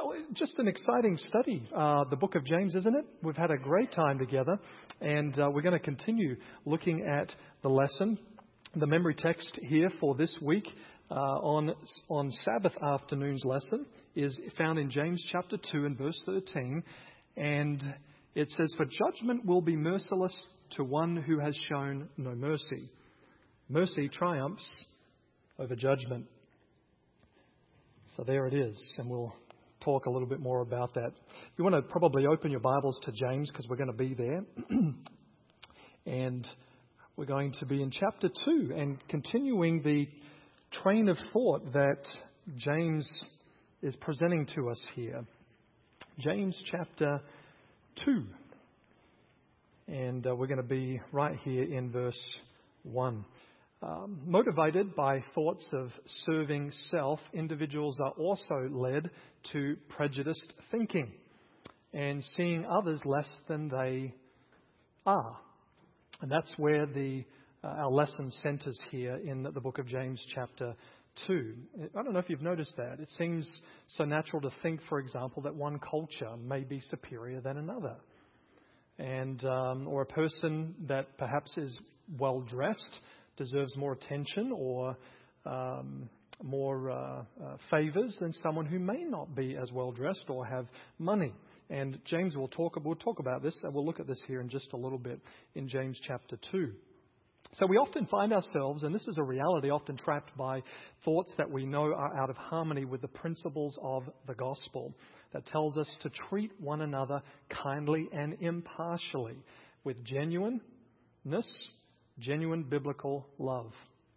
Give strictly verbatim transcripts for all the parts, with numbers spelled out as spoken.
Well, just an exciting study, uh, the book of James, isn't it? We've had a great time together, and uh, we're going to continue looking at the lesson. The memory text here for this week uh, on on Sabbath afternoon's lesson is found in James chapter two and verse thirteen, and it says, "For judgment will be merciless to one who has shown no mercy. Mercy triumphs over judgment." So there it is, and we'll talk a little bit more about that. You want to probably open your Bibles to James because we're going to be there. And we're going to be in chapter two and continuing the train of thought that James is presenting to us here. James chapter two. And uh, we're going to be right here in verse one. Um, motivated by thoughts of serving self, individuals are also led to prejudiced thinking and seeing others less than they are. And that's where the uh, our lesson centers here in the, the book of James chapter two. I don't know if you've noticed that. It seems so natural to think, for example, that one culture may be superior than another. And um, or a person that perhaps is well dressed deserves more attention or um, more uh, uh, favors than someone who may not be as well dressed or have money. And James will talk. We'll talk about this, and we'll look at this here in just a little bit in James chapter two. So we often find ourselves, and this is a reality, often trapped by thoughts that we know are out of harmony with the principles of the gospel that tells us to treat one another kindly and impartially with genuineness, genuine biblical love.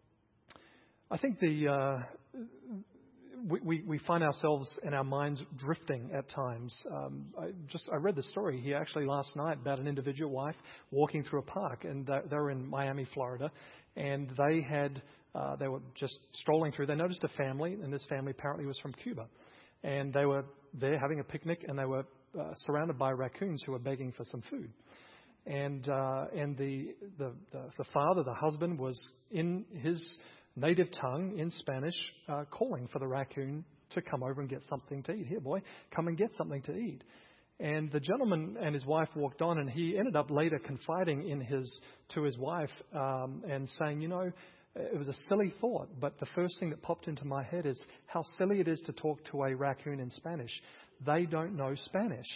I think the uh, we, we we find ourselves and our minds drifting at times. Um, I just I read the story here actually last night about an individual wife walking through a park, and they, they were in Miami, Florida, and they had uh, they were just strolling through. They noticed a family, and this family apparently was from Cuba, and they were there having a picnic, and they were uh, surrounded by raccoons who were begging for some food. And uh, and the, the the the father, the husband, was in his native tongue, in Spanish, uh, calling for the raccoon to come over and get something to eat. Here, boy, come and get something to eat. And the gentleman and his wife walked on, and he ended up later confiding in his to his wife um, and saying, you know, it was a silly thought, but the first thing that popped into my head is how silly it is to talk to a raccoon in Spanish. They don't know Spanish.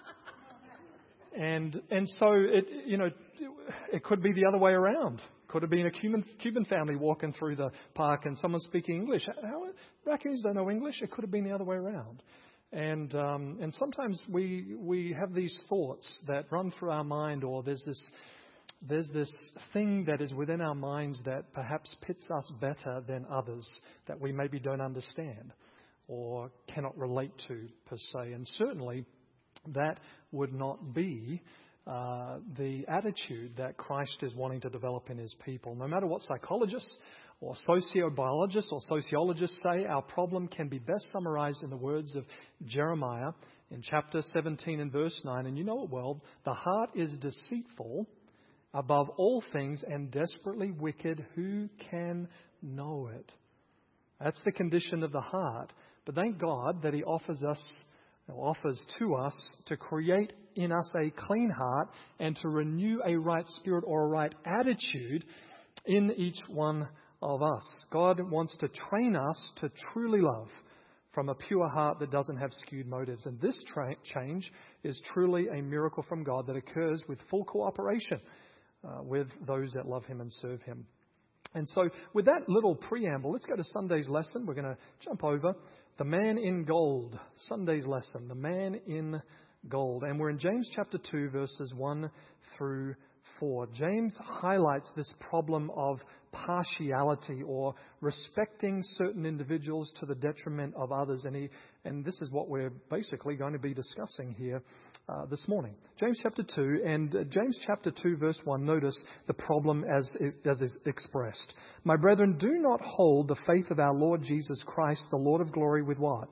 And and so, it you know, it could be the other way around. Could have been a Cuban Cuban family walking through the park and someone speaking English. How, raccoons don't know English. It could have been the other way around. And um, and sometimes we we have these thoughts that run through our mind, or there's this there's this thing that is within our minds that perhaps pits us better than others that we maybe don't understand or cannot relate to per se. And certainly, that would not be uh, the attitude that Christ is wanting to develop in his people. No matter what psychologists or sociobiologists or sociologists say, our problem can be best summarized in the words of Jeremiah in chapter seventeen and verse nine. And you know it well. The heart is deceitful above all things and desperately wicked. Who can know it? That's the condition of the heart. But thank God that he offers us offers to us to create in us a clean heart and to renew a right spirit or a right attitude in each one of us. God wants to train us to truly love from a pure heart that doesn't have skewed motives. And this tra- change is truly a miracle from God that occurs with full cooperation uh, with those that love him and serve him. And so with that little preamble, let's go to Sunday's lesson. We're going to jump over the man in gold. Sunday's lesson, the man in gold. And we're in James chapter two, verses one through four. James highlights this problem of partiality or respecting certain individuals to the detriment of others. And he, and this is what we're basically going to be discussing here uh, this morning. James chapter two, and uh, James chapter two, verse one, notice the problem as, as is expressed. My brethren, do not hold the faith of our Lord Jesus Christ, the Lord of glory, with what?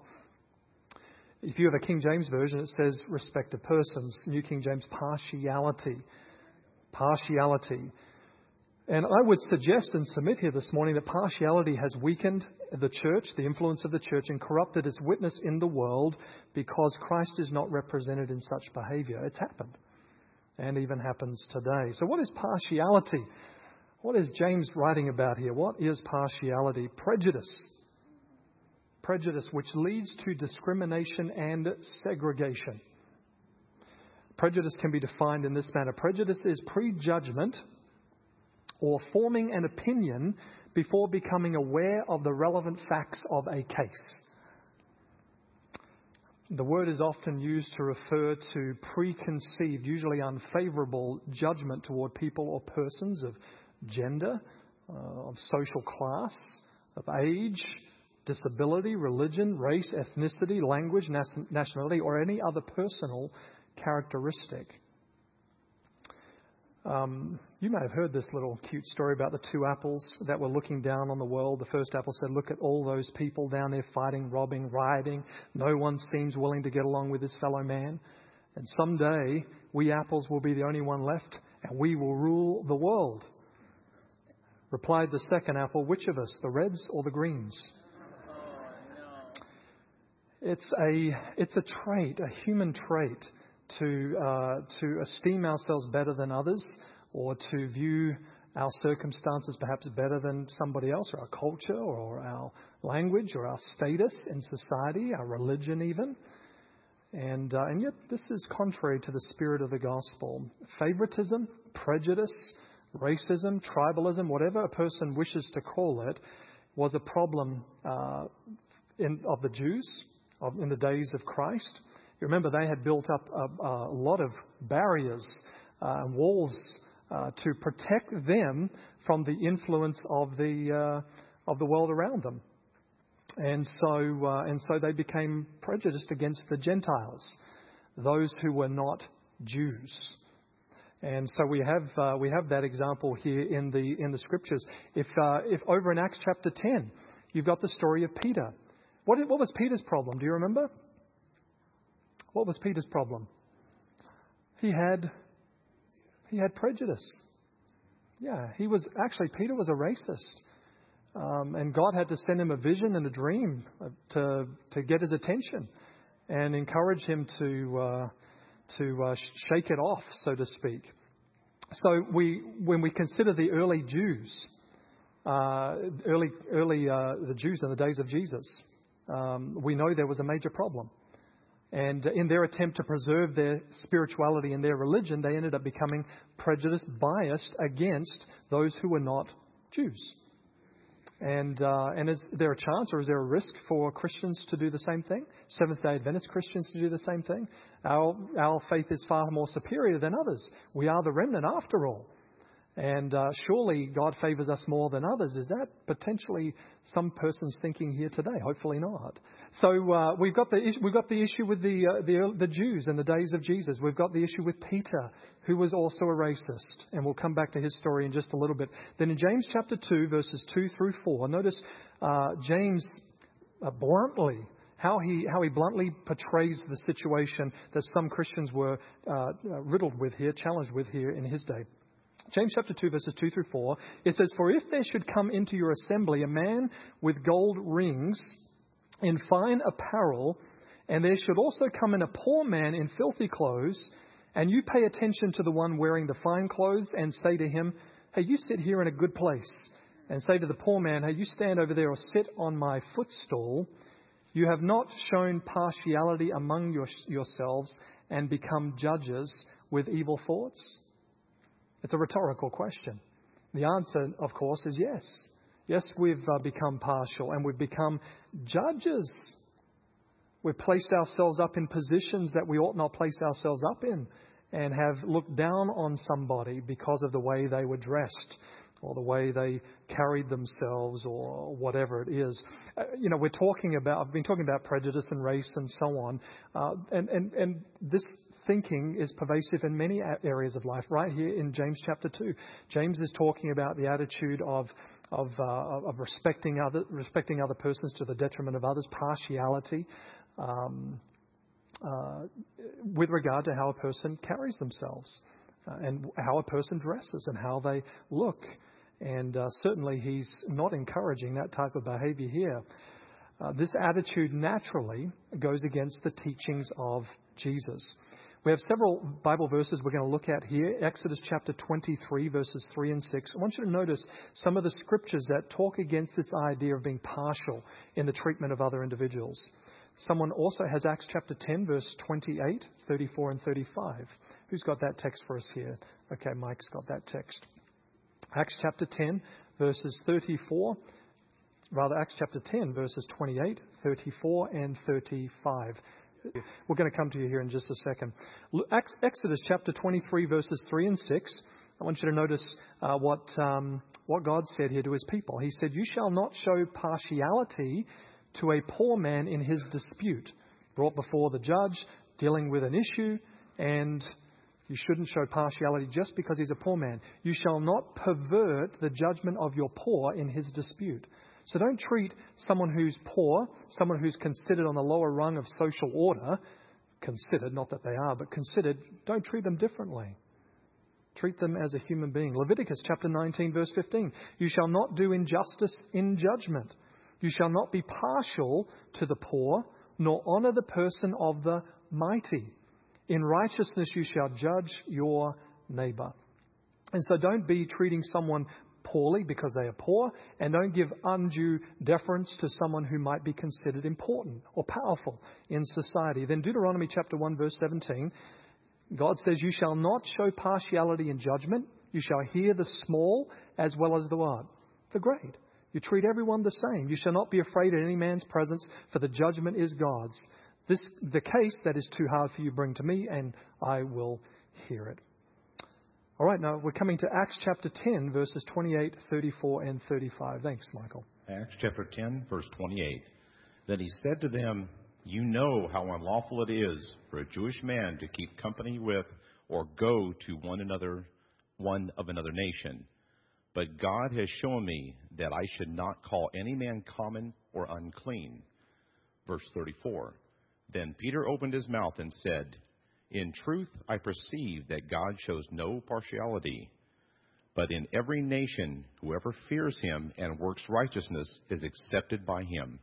If you have a King James version, it says respect of persons. New King James, partiality. Partiality. And I would suggest and submit here this morning that partiality has weakened the church, the influence of the church, and corrupted its witness in the world because Christ is not represented in such behavior. It's happened and even happens today. So what is partiality? What is James writing about here? What is partiality? Prejudice. Prejudice which leads to discrimination and segregation. Prejudice can be defined in this manner. Prejudice is prejudgment or forming an opinion before becoming aware of the relevant facts of a case. The word is often used to refer to preconceived, usually unfavorable judgment toward people or persons of gender, uh, of social class, of age, disability, religion, race, ethnicity, language, nas- nationality, or any other personal characteristic. Um, you may have heard this little cute story about the two apples that were looking down on the world. The first apple said, "Look at all those people down there fighting, robbing, rioting. No one seems willing to get along with his fellow man. And someday we apples will be the only one left and we will rule the world." Replied the second apple, "Which of us, the reds or the greens?" It's a, it's a trait, a human trait, to uh, to esteem ourselves better than others, or to view our circumstances perhaps better than somebody else, or our culture, or our language, or our status in society, our religion even. And uh, and yet this is contrary to the spirit of the gospel. Favoritism, prejudice, racism, tribalism, whatever a person wishes to call it, was a problem uh, in, of the Jews of, in the days of Christ. You remember they had built up a, a lot of barriers uh, and walls uh, to protect them from the influence of the uh, of the world around them, and so uh, and so they became prejudiced against the Gentiles, those who were not Jews. And so we have uh, we have that example here in the in the scriptures. If uh, if over in Acts chapter ten, you've got the story of Peter. What what was Peter's problem? Do you remember? What was Peter's problem? He had he had prejudice. Yeah, he was actually Peter was a racist, um, and God had to send him a vision and a dream to to get his attention and encourage him to uh, to uh, shake it off, so to speak. So we when we consider the early Jews, uh, early early uh, the Jews in the days of Jesus, um, we know there was a major problem. And in their attempt to preserve their spirituality and their religion, they ended up becoming prejudiced, biased against those who were not Jews. And uh, and is there a chance or is there a risk for Christians to do the same thing? Seventh-day Adventist Christians to do the same thing? Our our faith is far more superior than others. We are the remnant after all. And uh, surely God favors us more than others. Is that potentially some person's thinking here today? Hopefully not. So uh, we've got the we've got the issue with the uh, the the Jews in the days of Jesus. We've got the issue with Peter, who was also a racist, and we'll come back to his story in just a little bit. Then in James chapter two, verses two through four, notice uh, James uh, bluntly how he how he bluntly portrays the situation that some Christians were uh, riddled with here, challenged with here in his day. James chapter two, verses two through four, it says, "For if there should come into your assembly a man with gold rings in fine apparel, and there should also come in a poor man in filthy clothes, and you pay attention to the one wearing the fine clothes and say to him, 'Hey, you sit here in a good place,' and say to the poor man, 'Hey, you stand over there or sit on my footstool,' you have not shown partiality among your, yourselves and become judges with evil thoughts?" It's a rhetorical question. The answer, of course, is yes. Yes, we've uh, become partial and we've become judges. We've placed ourselves up in positions that we ought not place ourselves up in and have looked down on somebody because of the way they were dressed or the way they carried themselves or whatever it is. Uh, you know, we're talking about, I've been talking about prejudice and race and so on. Uh, and, and, and this thinking is pervasive in many areas of life. Right here in James chapter two, James is talking about the attitude of of, uh, of respecting other respecting other persons to the detriment of others, partiality, um, uh, with regard to how a person carries themselves uh, and how a person dresses and how they look. And uh, certainly he's not encouraging that type of behavior here. Uh, this attitude naturally goes against the teachings of Jesus. We have several Bible verses we're going to look at here. Exodus chapter twenty-three, verses three and six. I want you to notice some of the scriptures that talk against this idea of being partial in the treatment of other individuals. Someone also has Acts chapter ten, verse twenty-eight, thirty-four and thirty-five. Who's got that text for us here? Okay, Mike's got that text. Acts chapter ten, verses thirty-four. Rather, Acts chapter ten, verses twenty-eight, thirty-four and thirty-five. We're going to come to you here in just a second. Exodus chapter twenty-three, verses three and six. I want you to notice uh, what um, what God said here to his people. He said, "You shall not show partiality to a poor man in his dispute, brought before the judge, dealing with an issue, and you shouldn't show partiality just because he's a poor man. You shall not pervert the judgment of your poor in his dispute." So don't treat someone who's poor, someone who's considered on the lower rung of social order, considered, not that they are, but considered, don't treat them differently. Treat them as a human being. Leviticus chapter nineteen, verse fifteen. "You shall not do injustice in judgment. You shall not be partial to the poor, nor honor the person of the mighty. In righteousness you shall judge your neighbor." And so don't be treating someone poorly because they are poor, and don't give undue deference to someone who might be considered important or powerful in society. Then Deuteronomy chapter one, verse seventeen, God says, "You shall not show partiality in judgment. You shall hear the small as well as the what? The great. You treat everyone the same. You shall not be afraid in any man's presence, for the judgment is God's. This the case that is too hard for you bring to me, and I will hear it." All right, now we're coming to Acts chapter ten, verses twenty-eight, thirty-four, and thirty-five. Thanks, Michael. Acts chapter ten, verse twenty-eight. "Then he said to them, You know how unlawful it is for a Jewish man to keep company with or go to one another, one of another nation. But God has shown me that I should not call any man common or unclean." Verse thirty-four. "Then Peter opened his mouth and said, In truth, I perceive that God shows no partiality, but in every nation, whoever fears him and works righteousness is accepted by him."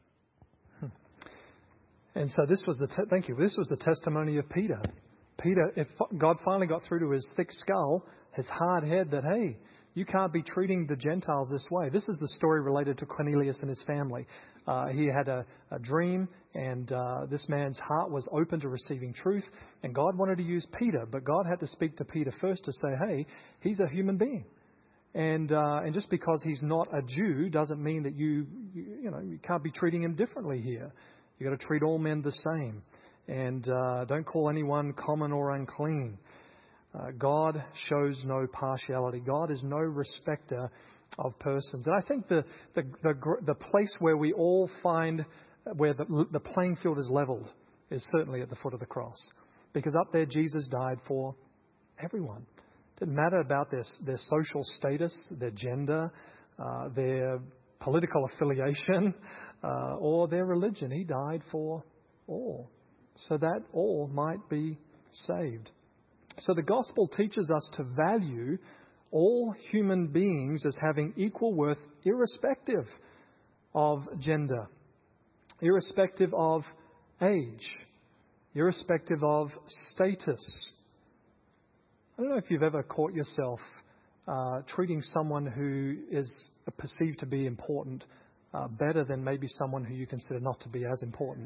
And so this was the te- thank you. This was the testimony of Peter. Peter, if God finally got through to his thick skull, his hard head, that hey, you can't be treating the Gentiles this way. This is the story related to Cornelius and his family. Uh, he had a, a dream, and uh, this man's heart was open to receiving truth, and God wanted to use Peter, but God had to speak to Peter first to say, hey, he's a human being. And uh, and just because he's not a Jew doesn't mean that you, you, you know, you can't be treating him differently here. You've got to treat all men the same. And uh, don't call anyone common or unclean. Uh, God shows no partiality. God is no respecter of persons. And I think the the the, the place where we all find where the, the playing field is leveled is certainly at the foot of the cross. Because up there Jesus died for everyone. It didn't matter about their, their social status, their gender, uh, their political affiliation, uh, or their religion. He died for all, so that all might be saved. So the gospel teaches us to value all human beings as having equal worth, irrespective of gender, irrespective of age, irrespective of status. I don't know if you've ever caught yourself uh, treating someone who is perceived to be important uh, better than maybe someone who you consider not to be as important.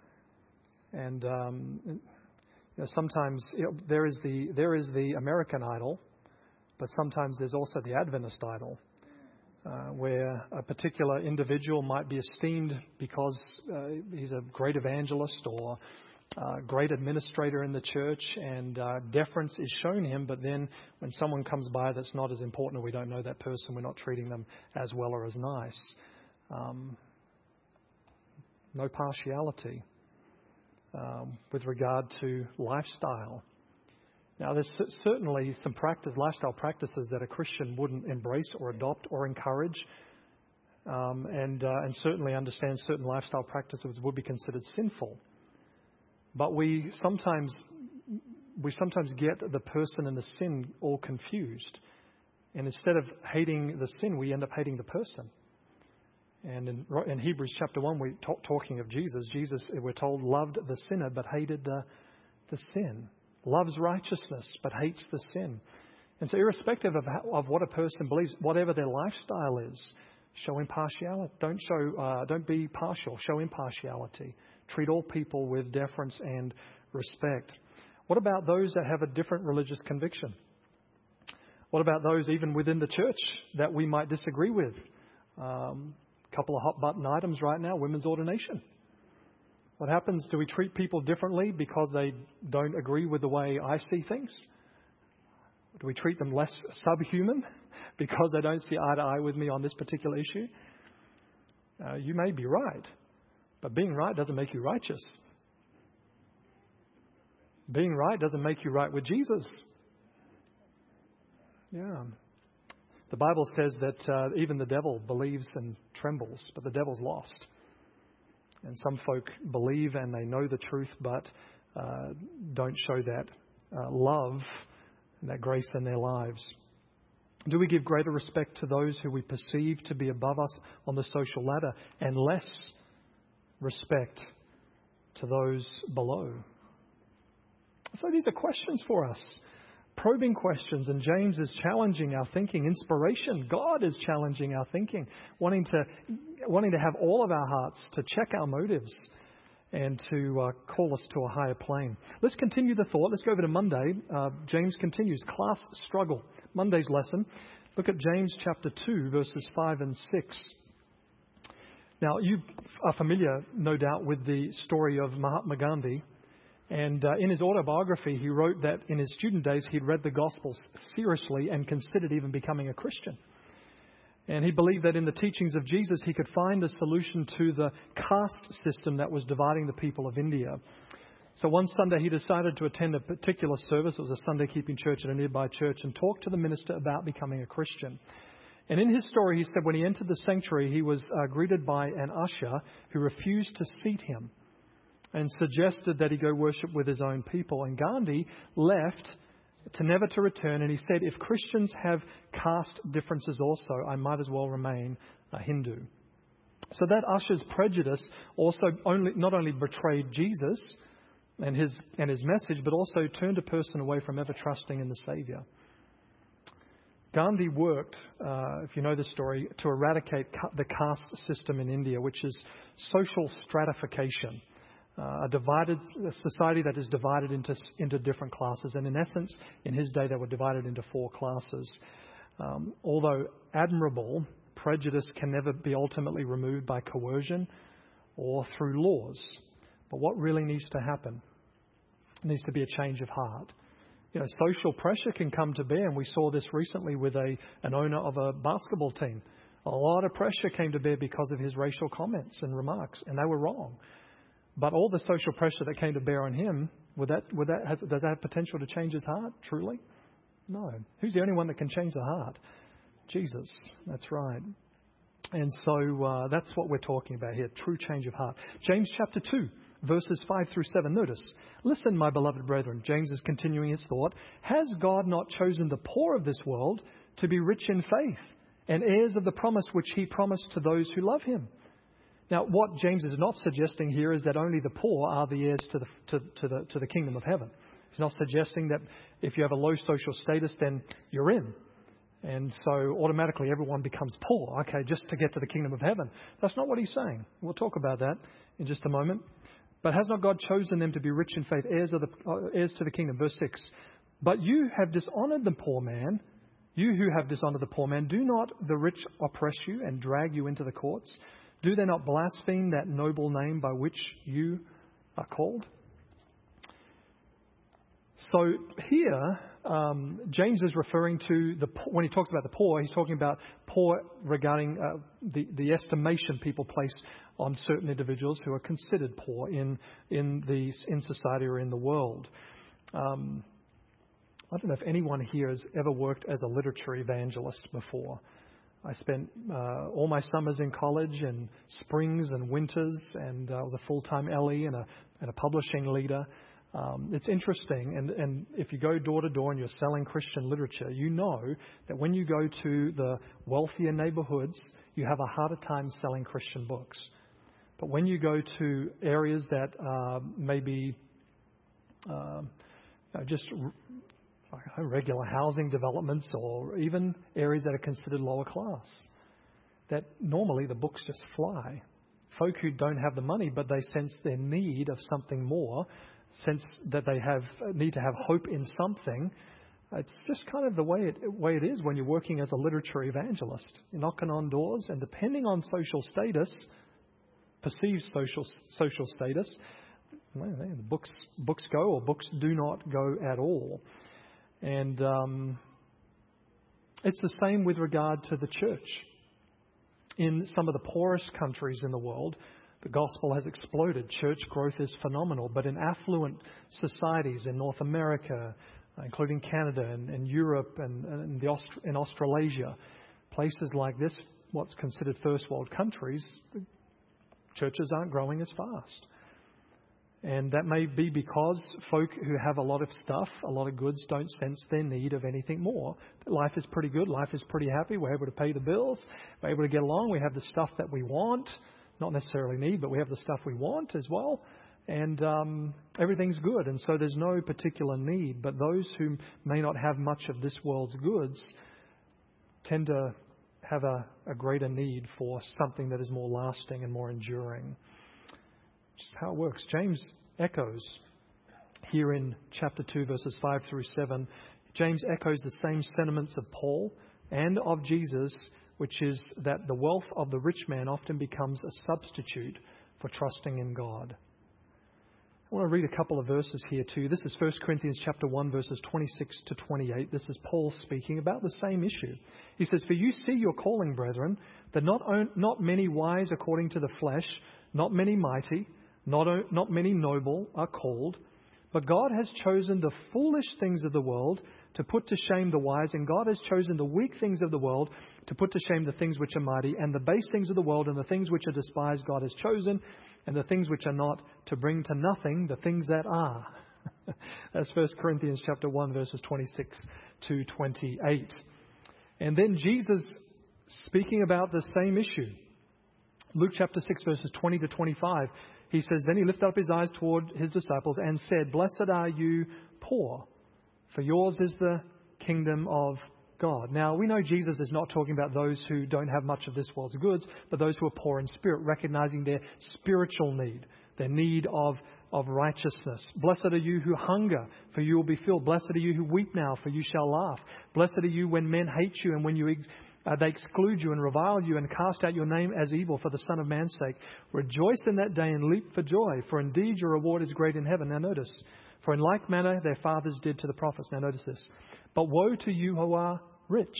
And um, you know, sometimes you know, there is the there is the American Idol, but sometimes there's also the Adventist Idol, uh, where a particular individual might be esteemed because uh, he's a great evangelist or a great administrator in the church, and uh, deference is shown him. But then when someone comes by that's not as important, or we don't know that person, we're not treating them as well or as nice. Um, no partiality. Um, with regard to lifestyle. Now, there's certainly some practice, lifestyle practices that a Christian wouldn't embrace or adopt or encourage, um, and uh, and certainly understand certain lifestyle practices would be considered sinful. But we sometimes we sometimes get the person and the sin all confused, And instead of hating the sin, we end up hating the person. And in, in Hebrews chapter one, we're talk, talking of Jesus. Jesus, we're told, loved the sinner but hated the, the sin. Loves righteousness but hates the sin. And so irrespective of, how, of what a person believes, whatever their lifestyle is, show impartiality. Don't show, uh, don't be partial. Show impartiality. Treat all people with deference and respect. What about those that have a different religious conviction? What about those even within the church that we might disagree with? Um, a couple of hot button items right now, women's ordination. What happens? Do we treat people differently because they don't agree with the way I see things? Do we treat them less subhuman because they don't see eye to eye with me on this particular issue? Uh, you may be right, but being right doesn't make you righteous. Being right doesn't make you right with Jesus. Yeah. The Bible says that uh, even the devil believes and trembles, but the devil's lost. And some folk believe and they know the truth, but uh, don't show that uh, love and that grace in their lives. Do we give greater respect to those who we perceive to be above us on the social ladder and less respect to those below? So these are questions for us. Probing questions, and James is challenging our thinking. Inspiration, God is challenging our thinking, wanting to wanting to have all of our hearts, to check our motives, and to uh, call us to a higher plane. Let's continue the thought. Let's go over to Monday. Uh, James continues, class struggle. Monday's lesson. Look at James chapter two, verses five and six. Now, you are familiar, no doubt, with the story of Mahatma Gandhi. And uh, in his autobiography, he wrote that in his student days, he'd read the Gospels seriously and considered even becoming a Christian. And he believed that in the teachings of Jesus, he could find a solution to the caste system that was dividing the people of India. So one Sunday, he decided to attend a particular service. It was a Sunday keeping church at a nearby church, and talk to the minister about becoming a Christian. And in his story, he said when he entered the sanctuary, he was uh, greeted by an usher who refused to seat him and suggested that he go worship with his own people. And Gandhi left to never to return. And he said, if Christians have caste differences also, I might as well remain a Hindu. So that usher's prejudice also only not only betrayed Jesus and his and his message, but also turned a person away from ever trusting in the Savior. Gandhi worked, uh, if you know the story, to eradicate ca- the caste system in India, which is social stratification. Uh, a divided a society that is divided into into different classes. And in essence, in his day, they were divided into four classes. Um, although admirable, prejudice can never be ultimately removed by coercion or through laws. But what really needs to happen? It needs to be a change of heart. You know, social pressure can come to bear, and we saw this recently with a an owner of a basketball team. A lot of pressure came to bear because of his racial comments and remarks, and they were wrong. But all the social pressure that came to bear on him, would that, would that, has, does that have potential to change his heart, truly? No. Who's the only one that can change the heart? Jesus. That's right. And so uh, that's what we're talking about here, true change of heart. James chapter two, verses five through seven. Notice, listen, my beloved brethren. James is continuing his thought. Has God not chosen the poor of this world to be rich in faith and heirs of the promise which he promised to those who love him? Now, what James is not suggesting here is that only the poor are the heirs to the to, to the to the kingdom of heaven. He's not suggesting that if you have a low social status, then you're in, and so automatically everyone becomes poor. Okay, just to get to the kingdom of heaven. That's not what he's saying. We'll talk about that in just a moment. But has not God chosen them to be rich in faith, heirs of the uh, heirs to the kingdom? Verse six. But you have dishonored the poor man. You who have dishonored the poor man, do not the rich oppress you and drag you into the courts? Do they not blaspheme that noble name by which you are called? So here, um, James is referring to, the when he talks about the poor, he's talking about poor regarding uh, the, the estimation people place on certain individuals who are considered poor in in the in society or in the world. Um, I don't know if anyone here has ever worked as a literature evangelist before. I spent uh, all my summers in college and springs and winters, and uh, I was a full-time L E and a, and a publishing leader. Um, it's interesting, and, and if you go door to door and you're selling Christian literature, you know that when you go to the wealthier neighborhoods, you have a harder time selling Christian books. But when you go to areas that uh, maybe uh, you know, just r- regular housing developments, or even areas that are considered lower class, that normally the books just fly. Folk who don't have the money, but they sense their need of something more, sense that they have need to have hope in something. It's just kind of the way it way it is when you're working as a literature evangelist. You're knocking on doors, and depending on social status, perceived social social status, well, the books books go or books do not go at all. And um, it's the same with regard to the church. In some of the poorest countries in the world, the gospel has exploded. Church growth is phenomenal. But in affluent societies in North America, including Canada and, and Europe and, and the Aust- in Australasia, places like this, what's considered first world countries, churches aren't growing as fast. And that may be because folk who have a lot of stuff, a lot of goods, don't sense their need of anything more. Life is pretty good. Life is pretty happy. We're able to pay the bills. We're able to get along. We have the stuff that we want. Not necessarily need, but we have the stuff we want as well. And um, everything's good. And so there's no particular need. But those who may not have much of this world's goods tend to have a, a greater need for something that is more lasting and more enduring. Just how it works. James echoes here in chapter two, verses five through seven. James echoes the same sentiments of Paul and of Jesus, which is that the wealth of the rich man often becomes a substitute for trusting in God. I want to read a couple of verses here too. This is First Corinthians chapter one, verses twenty-six to twenty-eight. This is Paul speaking about the same issue. He says, "For you see your calling, brethren, that not, on, not many wise according to the flesh, not many mighty, Not, not many noble are called, but God has chosen the foolish things of the world to put to shame the wise, and God has chosen the weak things of the world to put to shame the things which are mighty, and the base things of the world and the things which are despised God has chosen, and the things which are not, to bring to nothing the things that are." That's First Corinthians chapter one, verses twenty-six to twenty-eight. And then Jesus speaking about the same issue. Luke chapter six, verses twenty to twenty-five. He says, "Then he lifted up his eyes toward his disciples and said, 'Blessed are you poor, for yours is the kingdom of God.'" Now, we know Jesus is not talking about those who don't have much of this world's goods, but those who are poor in spirit, recognizing their spiritual need, their need of, of righteousness. "Blessed are you who hunger, for you will be filled. Blessed are you who weep now, for you shall laugh. Blessed are you when men hate you and when you ex- Uh, they exclude you and revile you and cast out your name as evil for the Son of Man's sake. Rejoice in that day and leap for joy, for indeed your reward is great in heaven." Now notice, "For in like manner their fathers did to the prophets." Now notice this. "But woe to you who are rich,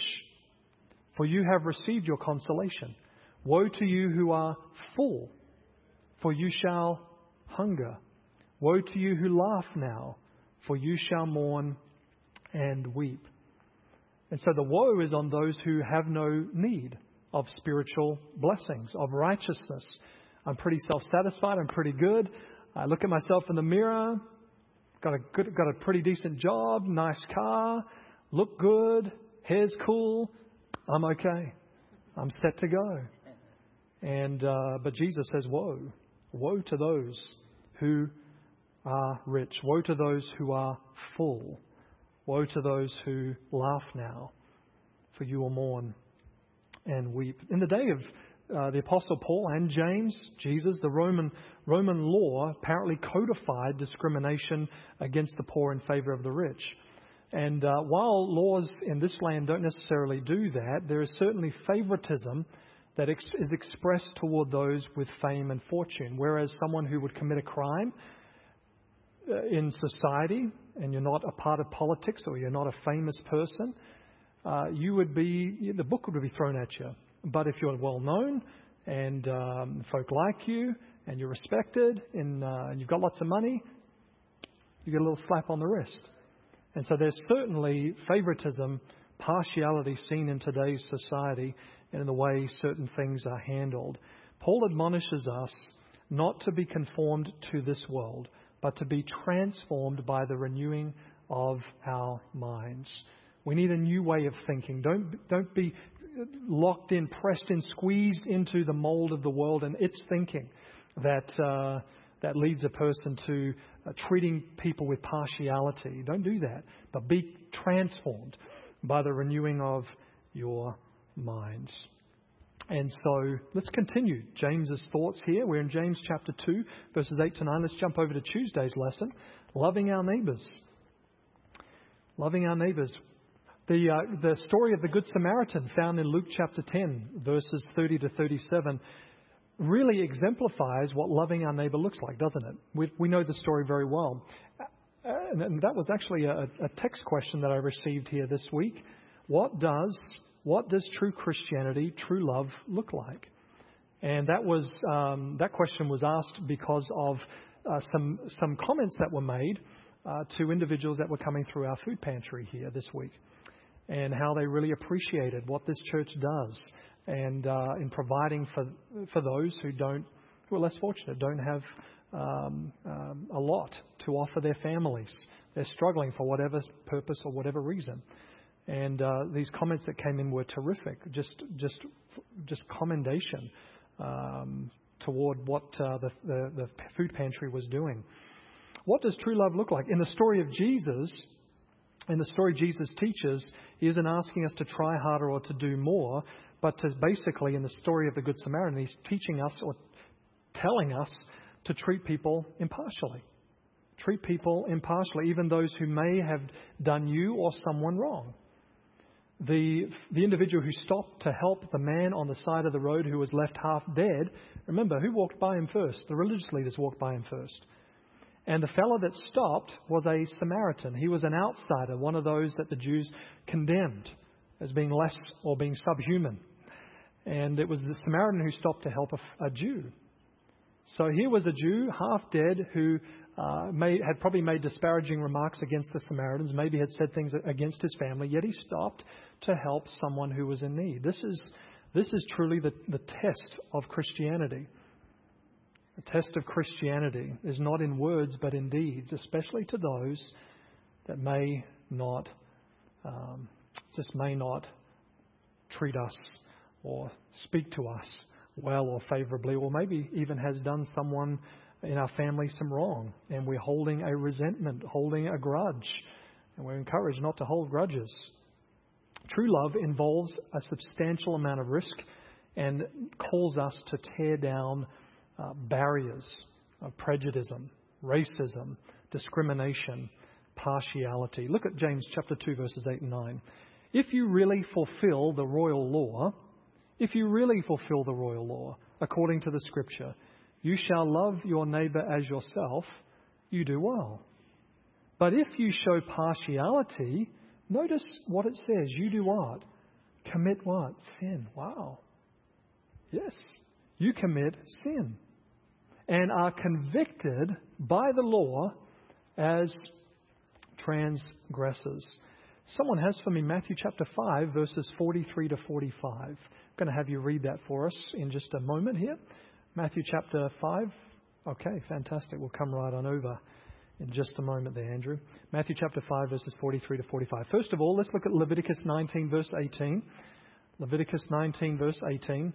for you have received your consolation. Woe to you who are full, for you shall hunger. Woe to you who laugh now, for you shall mourn and weep." And so the woe is on those who have no need of spiritual blessings, of righteousness. I'm pretty self-satisfied. I'm pretty good. I look at myself in the mirror. Got a good, got a pretty decent job, nice car, look good, hair's cool. I'm okay. I'm set to go. And uh, but Jesus says, "Woe, woe to those who are rich. Woe to those who are full. Woe to those who laugh now, for you will mourn and weep." In the day of uh, the Apostle Paul and James, Jesus, the Roman Roman law apparently codified discrimination against the poor in favor of the rich. And uh, while laws in this land don't necessarily do that, there is certainly favoritism that ex- is expressed toward those with fame and fortune. Whereas someone who would commit a crime in society, and you're not a part of politics or you're not a famous person, uh, you would be, the book would be thrown at you. But if you're well known and um, folk like you and you're respected and, uh, and you've got lots of money, you get a little slap on the wrist. And so there's certainly favoritism, partiality seen in today's society and in the way certain things are handled. Paul admonishes us not to be conformed to this world, but to be transformed by the renewing of our minds. We need a new way of thinking. Don't, don't be locked in, pressed in, squeezed into the mold of the world and its thinking that uh, that leads a person to uh, treating people with partiality. Don't do that, but be transformed by the renewing of your minds. And so let's continue James's thoughts here. We're in James chapter two, verses eight to nine. Let's jump over to Tuesday's lesson, loving our neighbours. Loving our neighbours. The uh, the story of the Good Samaritan found in Luke chapter ten, verses thirty to thirty-seven, really exemplifies what loving our neighbour looks like, doesn't it? We, we know the story very well. And, and that was actually a, a text question that I received here this week. What does what does true Christianity, true love, look like? And that was um, that question was asked because of uh, some some comments that were made uh, to individuals that were coming through our food pantry here this week, and how they really appreciated what this church does, and uh, in providing for for those who don't, who are less fortunate, don't have um, um, a lot to offer their families. They're struggling for whatever purpose or whatever reason. And uh, these comments that came in were terrific. Just, just, just commendation um, toward what uh, the, the the food pantry was doing. What does true love look like? In the story of Jesus, in the story Jesus teaches, he isn't asking us to try harder or to do more, but to basically, in the story of the Good Samaritan, he's teaching us or telling us to treat people impartially. Treat people impartially, even those who may have done you or someone wrong. The the individual who stopped to help the man on the side of the road who was left half dead, remember, who walked by him first? The religious leaders walked by him first. And the fellow that stopped was a Samaritan. He was an outsider, one of those that the Jews condemned as being less or being subhuman. And it was the Samaritan who stopped to help a, a Jew. So here was a Jew, half dead, who uh, made, had probably made disparaging remarks against the Samaritans, maybe had said things against his family, yet he stopped to help someone who was in need. This is this is truly the, the test of Christianity. The test of Christianity is not in words but in deeds, especially to those that may not, um, just may not treat us or speak to us well or favorably, or maybe even has done someone in our family some wrong, and we're holding a resentment, holding a grudge, and we're encouraged not to hold grudges. True love involves a substantial amount of risk and calls us to tear down uh, barriers of prejudice, racism, discrimination, partiality. Look at James chapter two, verses eight and nine. If you really fulfill the royal law, if you really fulfill the royal law according to the Scripture, you shall love your neighbour as yourself, you do well. But if you show partiality, notice what it says. You do what? Commit what? Sin. Wow. Yes. You commit sin and are convicted by the law as transgressors. Someone has for me Matthew chapter five, verses forty-three to forty-five. I'm going to have you read that for us in just a moment here. Matthew chapter five. Okay, fantastic. We'll come right on over in just a moment there, Andrew. Matthew chapter five, verses forty-three to forty-five. First of all, let's look at Leviticus nineteen, verse eighteen. Leviticus nineteen, verse eighteen.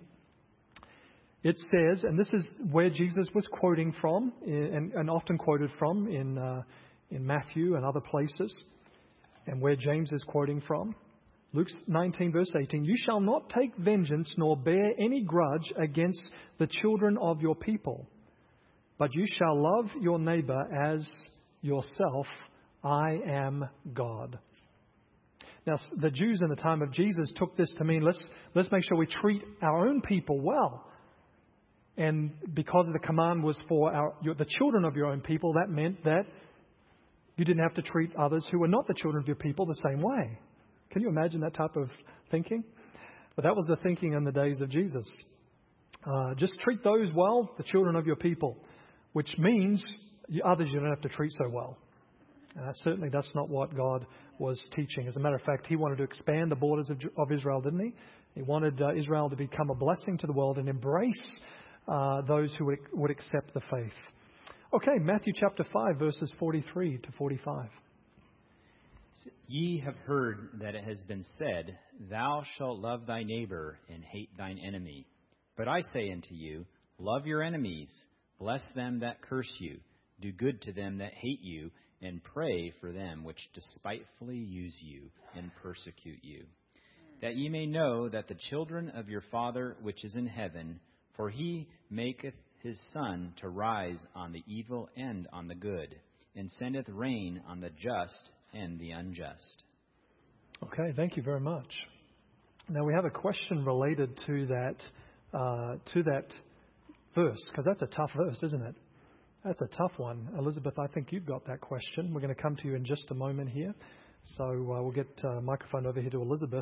It says, and this is where Jesus was quoting from, and, and often quoted from in uh, in Matthew and other places, and where James is quoting from. Luke nineteen, verse eighteen, you shall not take vengeance nor bear any grudge against the children of your people, but you shall love your neighbor as yourself. I am God. Now, the Jews in the time of Jesus took this to mean let's let's make sure we treat our own people well. And because the command was for our, your, the children of your own people, that meant that you didn't have to treat others who were not the children of your people the same way. Can you imagine that type of thinking? But that was the thinking in the days of Jesus. Uh, just treat those well, the children of your people, which means you, others you don't have to treat so well. And that certainly that's not what God was teaching. As a matter of fact, he wanted to expand the borders of, of Israel, didn't he? He wanted uh, Israel to become a blessing to the world and embrace uh, those who would, would accept the faith. Okay, Matthew chapter five, verses forty-three to forty-five. Ye have heard that it has been said, Thou shalt love thy neighbor and hate thine enemy. But I say unto you, love your enemies, bless them that curse you, do good to them that hate you, and pray for them which despitefully use you and persecute you. That ye may know that the children of your Father which is in heaven, for he maketh his sun to rise on the evil and on the good, and sendeth rain on the just and the unjust. Okay, thank you very much. Now we have a question related to that uh, to that verse, because that's a tough verse, isn't it? That's a tough one. Elizabeth, I think you've got that question. We're going to come to you in just a moment here. So uh, we'll get a uh, microphone over here to Elizabeth.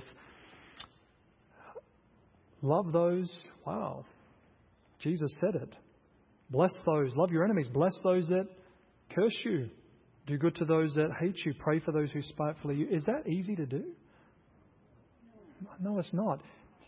Love those. Wow. Jesus said it. Bless those. Love your enemies. Bless those that curse you. Do good to those that hate you. Pray for those who spitefully you. Is that easy to do? No, it's not.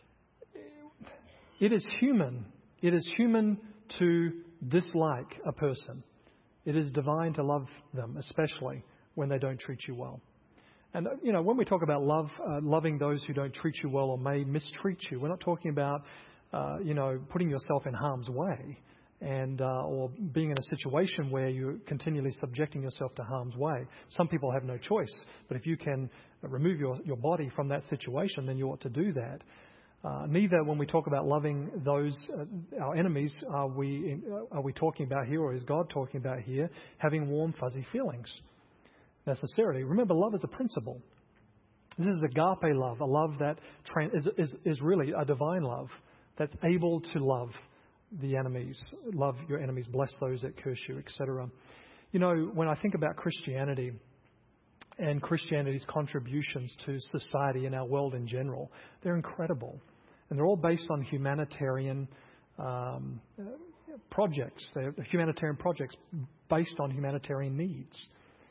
It is human. It is human to dislike a person. It is divine to love them, especially when they don't treat you well. And, you know, when we talk about love, uh, loving those who don't treat you well or may mistreat you, we're not talking about, uh, you know, putting yourself in harm's way and uh, or being in a situation where you're continually subjecting yourself to harm's way. Some people have no choice, but if you can remove your, your body from that situation, then you ought to do that. Uh, neither, when we talk about loving those uh, our enemies, are we uh, are we talking about here, or is God talking about here, having warm, fuzzy feelings necessarily? Remember, love is a principle. This is agape love, a love that tra- is, is is really a divine love that's able to love the enemies, love your enemies, bless those that curse you, et cetera. You know, when I think about Christianity and Christianity's contributions to society and our world in general, they're incredible. And they're all based on humanitarian um, projects. They're humanitarian projects based on humanitarian needs.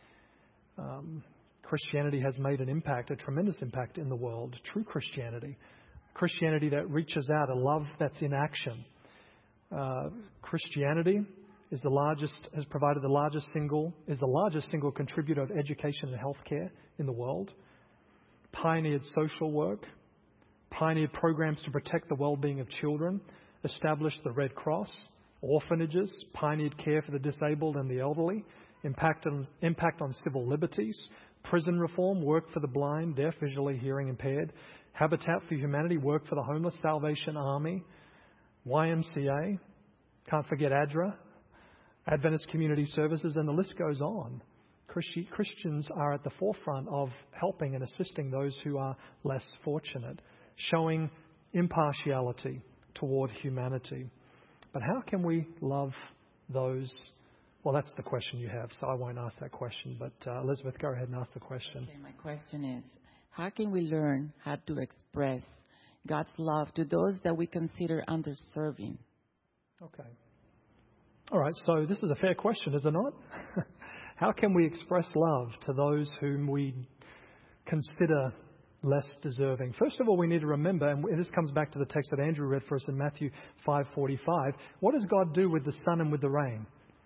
Um, Christianity has made an impact, a tremendous impact in the world. True Christianity. Christianity that reaches out, a love that's in action. Uh, Christianity is the largest, has provided the largest single, is the largest single contributor of education and healthcare in the world. Pioneered social work, pioneered programs to protect the well-being of children, established the Red Cross, orphanages, pioneered care for the disabled and the elderly, impact on, impact on civil liberties, prison reform, work for the blind, deaf, visually, hearing impaired, Habitat for Humanity, work for the homeless, Salvation Army, Y M C A, can't forget A D R A, Adventist Community Services, and the list goes on. Christi- Christians are at the forefront of helping and assisting those who are less fortunate, showing impartiality toward humanity. But how can we love those? Well, that's the question you have, so I won't ask that question. But uh, Elizabeth, go ahead and ask the question. Okay, my question is, how can we learn how to express God's love to those that we consider underserving? Okay. All right, so this is a fair question, is it not? How can we express love to those whom we consider less deserving? First of all, we need to remember, and this comes back to the text that Andrew read for us in Matthew five forty-five, what does God do with the sun and with the rain?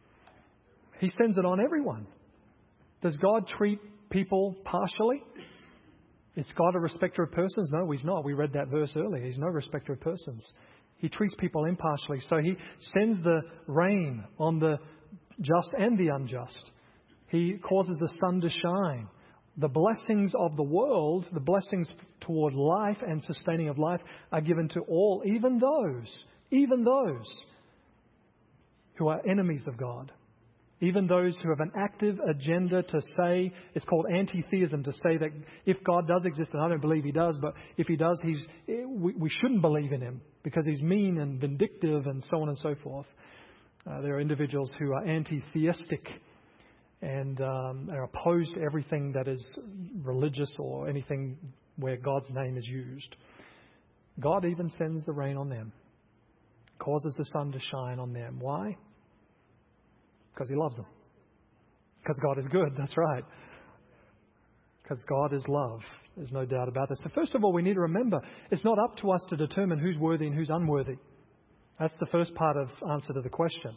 He sends it on everyone. Does God treat people partially? Is God a respecter of persons? No, He's not. We read that verse earlier. He's no respecter of persons. He treats people impartially. So He sends the rain on the just and the unjust. He causes the sun to shine. The blessings of the world, the blessings toward life and sustaining of life, are given to all, even those, even those who are enemies of God. Even those who have an active agenda to say, it's called anti-theism, to say that if God does exist, and I don't believe He does, but if He does, he's we, we shouldn't believe in Him because He's mean and vindictive and so on and so forth. Uh, there are individuals who are anti-theistic and um, are opposed to everything that is religious or anything where God's name is used. God even sends the rain on them, causes the sun to shine on them. Why? Because He loves them. Because God is good. That's right. Because God is love. There's no doubt about this. So first of all, we need to remember, it's not up to us to determine who's worthy and who's unworthy. That's the first part of answer to the question.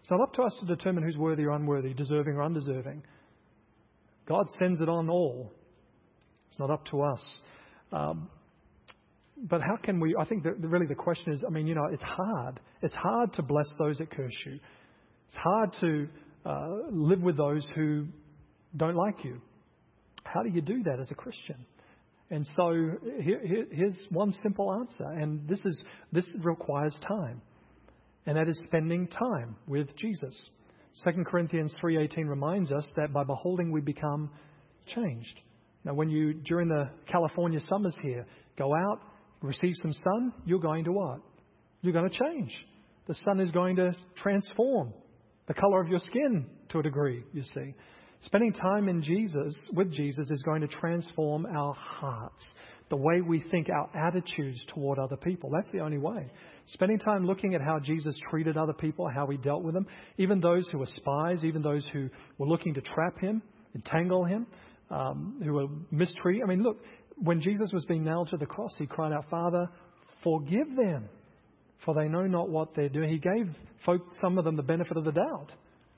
It's not up to us to determine who's worthy or unworthy, deserving or undeserving. God sends it on all. It's not up to us. Um, but how can we, I think that really the question is, I mean, you know, it's hard. It's hard to bless those that curse you. It's hard to uh, live with those who don't like you. How do you do that as a Christian? And so here, here, here's one simple answer, and this is this requires time, and that is spending time with Jesus. Second Corinthians three eighteen reminds us that by beholding we become changed. Now, when you, during the California summers here, go out, receive some sun, you're going to what? You're going to change. The sun is going to transform the color of your skin to a degree, you see. Spending time in Jesus, with Jesus, is going to transform our hearts, the way we think, our attitudes toward other people. That's the only way. Spending time looking at how Jesus treated other people, how he dealt with them, even those who were spies, even those who were looking to trap him, entangle him, um, who were mistreated. I mean, look, when Jesus was being nailed to the cross, he cried out, Father, forgive them, for they know not what they're doing. He gave folk, some of them, the benefit of the doubt.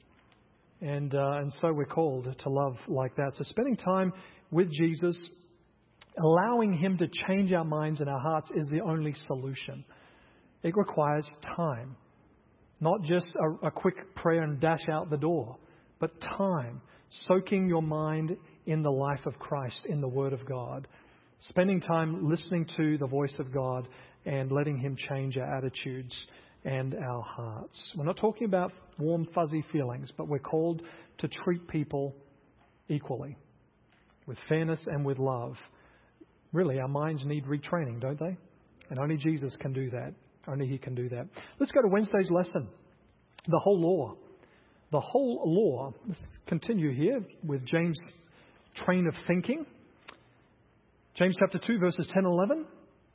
And uh, and so we're called to love like that. So spending time with Jesus, allowing him to change our minds and our hearts is the only solution. It requires time. Not just a, a quick prayer and dash out the door, but time. Soaking your mind in the life of Christ, in the Word of God. Spending time listening to the voice of God and letting him change our attitudes and our hearts. We're not talking about warm, fuzzy feelings, but we're called to treat people equally, with fairness and with love. Really, our minds need retraining, don't they? And only Jesus can do that. Only he can do that. Let's go to Wednesday's lesson. The whole law. The whole law. Let's continue here with James' train of thinking. James chapter two, verses ten and eleven.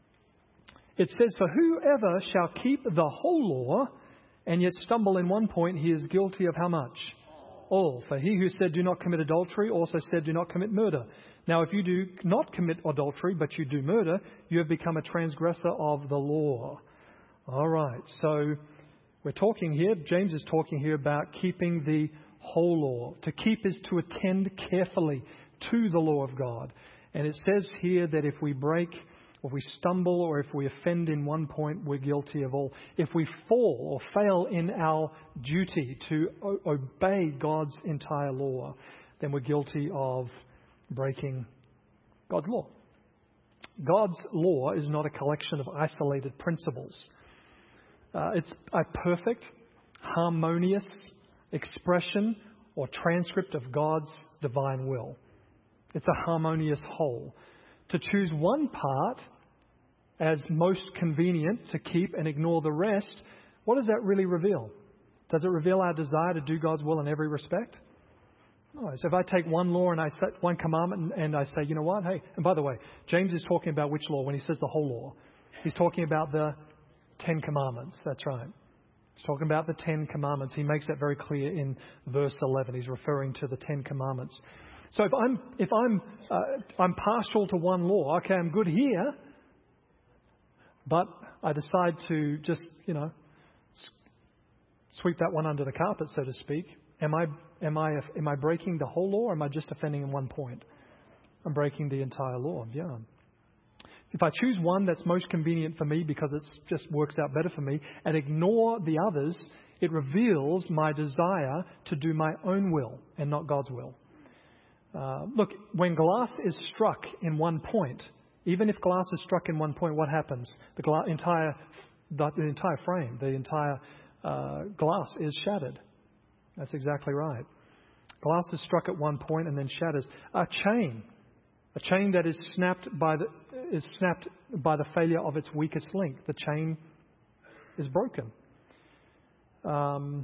It says, for whoever shall keep the whole law and yet stumble in one point, he is guilty of how much? All. For he who said, do not commit adultery, also said, do not commit murder. Now, if you do not commit adultery, but you do murder, you have become a transgressor of the law. All right. So we're talking here, James is talking here about keeping the whole law. To keep is to attend carefully to the law of God. And it says here that if we break, or if we stumble, or if we offend in one point, we're guilty of all. If we fall or fail in our duty to o- obey God's entire law, then we're guilty of breaking God's law. God's law is not a collection of isolated principles. Uh, it's a perfect, harmonious expression or transcript of God's divine will. It's a harmonious whole. To choose one part as most convenient to keep and ignore the rest, what does that really reveal? Does it reveal our desire to do God's will in every respect? No. So if I take one law and I set one commandment and I say, you know what, hey, and by the way, James is talking about which law when he says the whole law? He's talking about the Ten Commandments. That's right. He's talking about the Ten Commandments. He makes that very clear in verse eleven. He's referring to the Ten Commandments. So if I'm if I'm uh, I'm partial to one law, okay, I'm good here, but I decide to just you know sweep that one under the carpet, so to speak. Am I am I am I breaking the whole law, or am I just offending in one point? I'm breaking the entire law. Yeah. If I choose one that's most convenient for me because it just works out better for me, and ignore the others, it reveals my desire to do my own will and not God's will. Uh, look, when glass is struck in one point, even if glass is struck in one point, what happens? The gla- entire, the, the entire frame, the entire uh, glass is shattered. That's exactly right. Glass is struck at one point and then shatters. A chain, a chain that is snapped by the is snapped by the failure of its weakest link. The chain is broken. Um,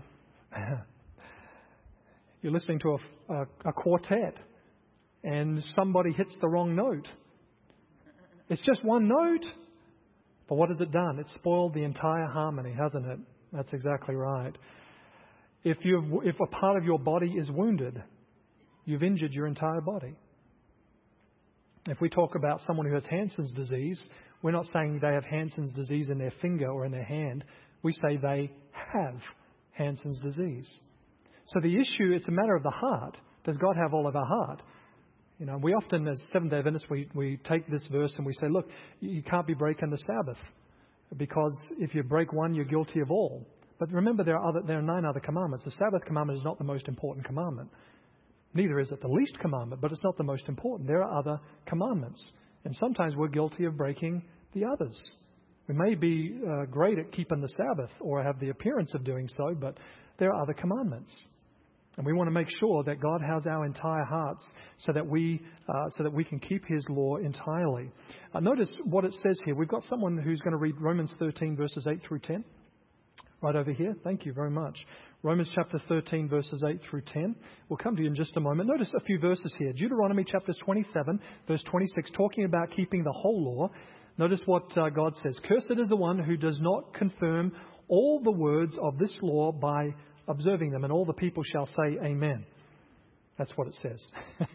you're listening to a, a, a quartet. And somebody hits the wrong note. It's just one note. But what has it done? It's spoiled the entire harmony, hasn't it? That's exactly right. If you if a part of your body is wounded, you've injured your entire body. If we talk about someone who has Hansen's disease, we're not saying they have Hansen's disease in their finger or in their hand. We say they have Hansen's disease. So the issue, it's a matter of the heart. Does God have all of our heart? You know, we often, as Seventh-day Adventists, we, we take this verse and we say, look, you can't be breaking the Sabbath because if you break one, you're guilty of all. But remember, there are other, there are nine other commandments. The Sabbath commandment is not the most important commandment. Neither is it the least commandment, but it's not the most important. There are other commandments. And sometimes we're guilty of breaking the others. We may be uh, great at keeping the Sabbath or have the appearance of doing so, but there are other commandments. And we want to make sure that God has our entire hearts so that we uh, so that we can keep His law entirely. Uh, notice what it says here. We've got someone who's going to read Romans thirteen, verses eight through ten. Right over here. Thank you very much. Romans chapter thirteen, verses eight through ten. We'll come to you in just a moment. Notice a few verses here. Deuteronomy chapter twenty-seven, verse twenty-six, talking about keeping the whole law. Notice what uh, God says. Cursed is the one who does not confirm all the words of this law by observing them. And all the people shall say amen. That's what it says.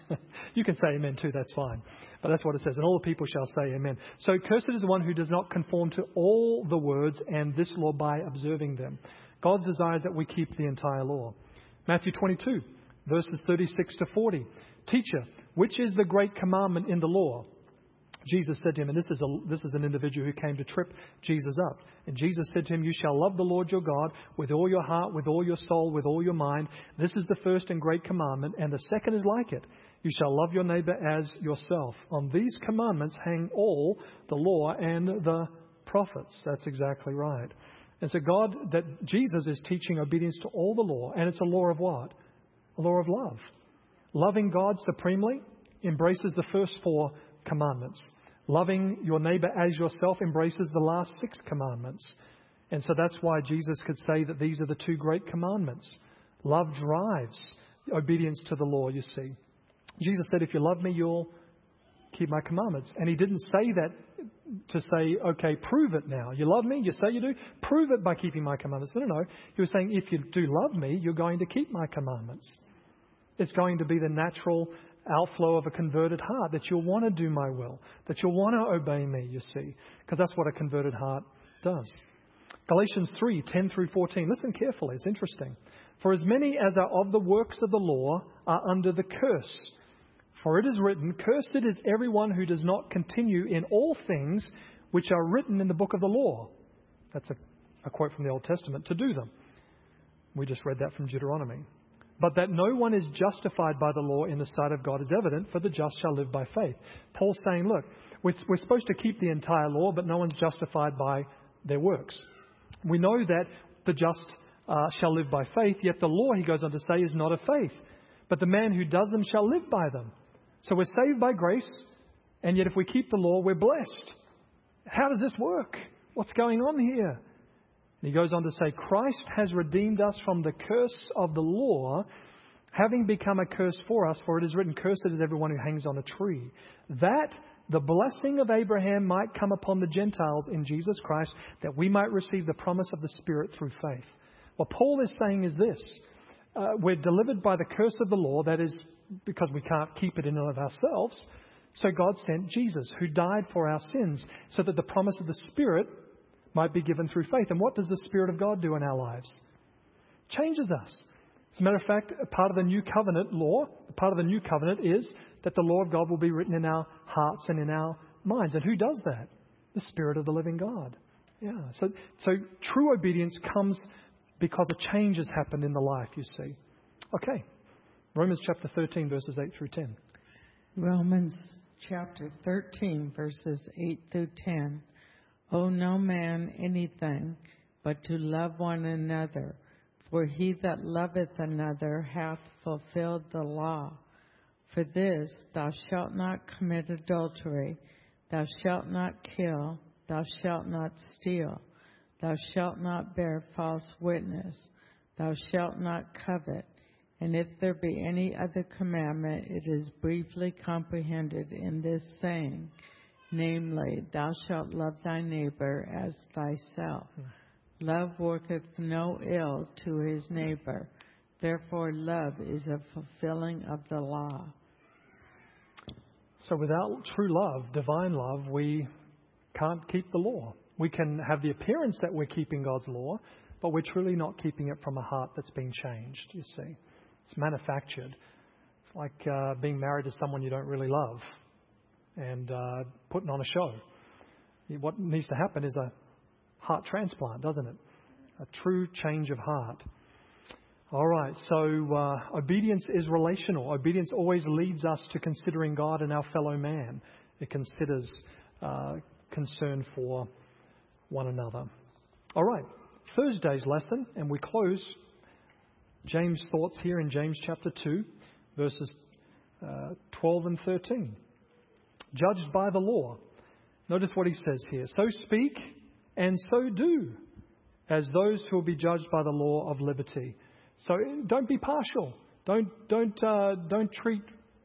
You can say amen too, that's fine. But that's what it says. And all the people shall say amen. So cursed is the one who does not conform to all the words and this law by observing them. God's desire is that we keep the entire law. Matthew twenty-two, verses thirty-six to forty. Teacher, which is the great commandment in the law? Jesus said to him, and this is, a, this is an individual who came to trip Jesus up. And Jesus said to him, you shall love the Lord your God with all your heart, with all your soul, with all your mind. This is the first and great commandment, and the second is like it. You shall love your neighbor as yourself. On these commandments hang all the law and the prophets. That's exactly right. And so God, that Jesus is teaching obedience to all the law, and it's a law of what? A law of love. Loving God supremely embraces the first four commandments. Loving your neighbor as yourself embraces the last six commandments. And so that's why Jesus could say that these are the two great commandments. Love drives obedience to the law, you see. Jesus said, if you love me, you'll keep my commandments. And He didn't say that to say, okay, prove it now. You love me? You say you do? Prove it by keeping my commandments. No, no, no. He was saying, if you do love me, you're going to keep my commandments. It's going to be the natural outflow of a converted heart, that you'll want to do my will, that you'll want to obey me, you see, because that's what a converted heart does. Galatians three, ten through fourteen. Listen carefully. It's interesting. For as many as are of the works of the law are under the curse. For it is written, cursed is everyone who does not continue in all things which are written in the book of the law. That's a, a quote from the Old Testament, to do them. We just read that from Deuteronomy. But that no one is justified by the law in the sight of God is evident, for the just shall live by faith. Paul's saying, look, we're, we're supposed to keep the entire law, but no one's justified by their works. We know that the just uh, shall live by faith, yet the law, he goes on to say, is not of faith. But the man who does them shall live by them. So we're saved by grace, and yet if we keep the law, we're blessed. How does this work? What's going on here? And he goes on to say, Christ has redeemed us from the curse of the law, having become a curse for us, for it is written, cursed is everyone who hangs on a tree, that the blessing of Abraham might come upon the Gentiles in Jesus Christ, that we might receive the promise of the Spirit through faith. What Paul is saying is this. Uh, we're delivered by the curse of the law, that is because we can't keep it in and of ourselves. So God sent Jesus, who died for our sins, so that the promise of the Spirit might be given through faith. And what does the Spirit of God do in our lives? Changes us. As a matter of fact, a part of the new covenant law, a part of the new covenant is that the law of God will be written in our hearts and in our minds. And who does that? The Spirit of the living God. Yeah. So, so true obedience comes because a change has happened in the life, you see. Okay. Romans chapter thirteen, verses eight through ten. Romans chapter thirteen, verses eight through ten. Owe no man anything but to love one another, for he that loveth another hath fulfilled the law. For this, thou shalt not commit adultery, thou shalt not kill, thou shalt not steal, thou shalt not bear false witness, thou shalt not covet. And if there be any other commandment, it is briefly comprehended in this saying, namely, thou shalt love thy neighbor as thyself. Love worketh no ill to his neighbor. Therefore, love is a fulfilling of the law. So without true love, divine love, we can't keep the law. We can have the appearance that we're keeping God's law, but we're truly not keeping it from a heart that's been changed, you see. It's manufactured. It's like uh, being married to someone you don't really love and uh, putting on a show. What needs to happen is a heart transplant, doesn't it? A true change of heart. All right, so uh, obedience is relational. Obedience always leads us to considering God and our fellow man. It considers uh, concern for one another. All right, Thursday's lesson, and we close James' thoughts here in James chapter two, verses uh, twelve and thirteen. Judged by the law. Notice what he says here. So speak and so do, as those who will be judged by the law of liberty. So don't be partial. Don't don't uh, don't treat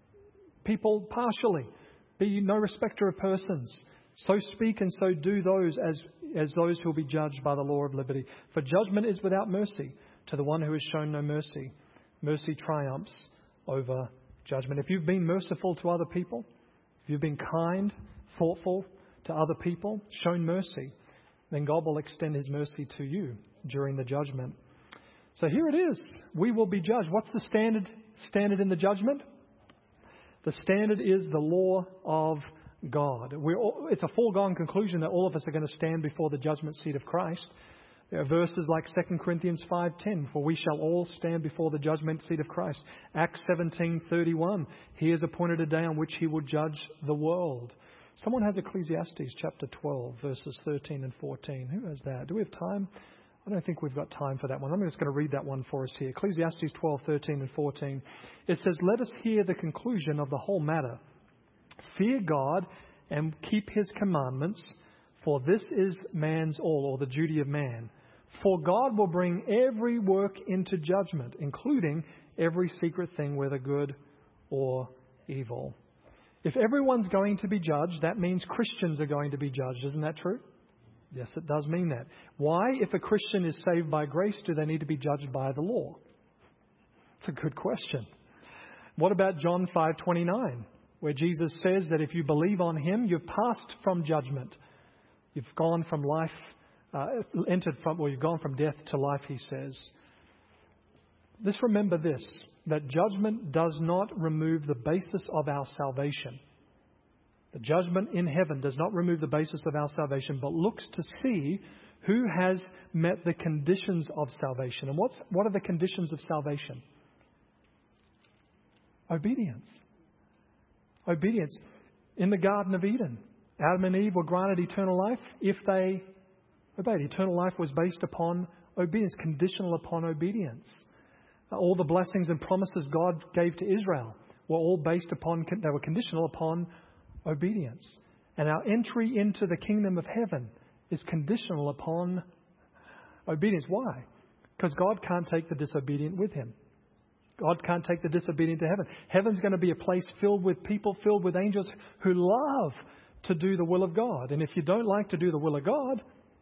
people partially. Be no respecter of persons. So speak and so do those as as those who will be judged by the law of liberty. For judgment is without mercy to the one who has shown no mercy. Mercy triumphs over judgment. If you've been merciful to other people, if you've been kind, thoughtful to other people, shown mercy, then God will extend His mercy to you during the judgment. So here it is. We will be judged. What's the standard standard in the judgment? The standard is the law of God. We're all, it's a foregone conclusion that all of us are going to stand before the judgment seat of Christ. There are verses like Second Corinthians five ten, for we shall all stand before the judgment seat of Christ. Acts seventeen thirty-one, He has appointed a day on which He will judge the world. Someone has Ecclesiastes chapter twelve, verses thirteen and fourteen. Who has that? Do we have time? I don't think we've got time for that one. I'm just going to read that one for us here. Ecclesiastes twelve, thirteen and fourteen. It says, let us hear the conclusion of the whole matter. Fear God and keep His commandments, for this is man's all, or the duty of man. For God will bring every work into judgment, including every secret thing, whether good or evil. If everyone's going to be judged, that means Christians are going to be judged. Isn't that true? Yes, it does mean that. Why, if a Christian is saved by grace, do they need to be judged by the law? It's a good question. What about John five twenty-nine, where Jesus says that if you believe on Him, you've passed from judgment. You've gone from life, uh, entered from, or you've gone from death to life, He says. Let's remember this, that judgment does not remove the basis of our salvation. The judgment in heaven does not remove the basis of our salvation, but looks to see who has met the conditions of salvation. And what's, what are the conditions of salvation? Obedience. Obedience. In the Garden of Eden, Adam and Eve were granted eternal life if they obeyed. Eternal life was based upon obedience, conditional upon obedience. All the blessings and promises God gave to Israel were all based upon, they were conditional upon obedience. And our entry into the kingdom of heaven is conditional upon obedience. Why? Because God can't take the disobedient with Him. God can't take the disobedient to heaven. Heaven's going to be a place filled with people, filled with angels who love to do the will of God. And if you don't like to do the will of God,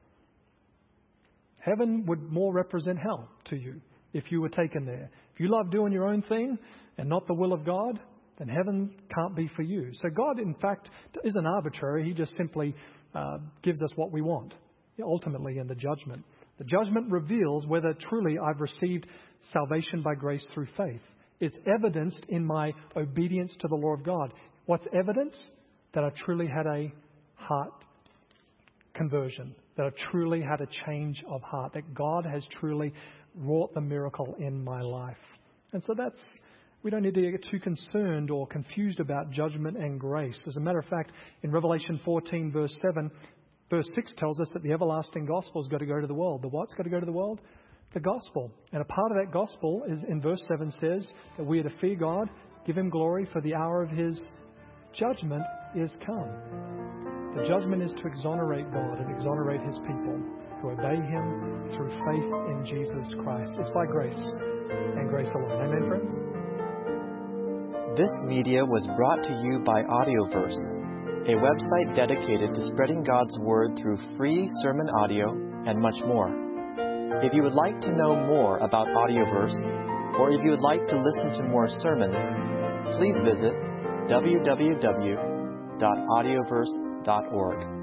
heaven would more represent hell to you if you were taken there. If you love doing your own thing and not the will of God, then heaven can't be for you. So God, in fact, isn't arbitrary. He just simply uh, gives us what we want, ultimately in the judgment. The judgment reveals whether truly I've received salvation by grace through faith. It's evidenced in my obedience to the law of God. What's evidence? That I truly had a heart conversion, that I truly had a change of heart, that God has truly wrought the miracle in my life. And so that's, we don't need to get too concerned or confused about judgment and grace. As a matter of fact, in Revelation fourteen, verse seven, verse six tells us that the everlasting gospel's got to go to the world. The what's got to go to the world? The gospel. And a part of that gospel is, in verse seven says, that we are to fear God, give Him glory, for the hour of His judgment is come. The judgment is to exonerate God and exonerate His people who obey Him through faith in Jesus Christ. It's by grace and grace alone. Amen, friends? This media was brought to you by Audioverse, a website dedicated to spreading God's Word through free sermon audio and much more. If you would like to know more about Audioverse, or if you would like to listen to more sermons, please visit w w w dot audioverse dot org.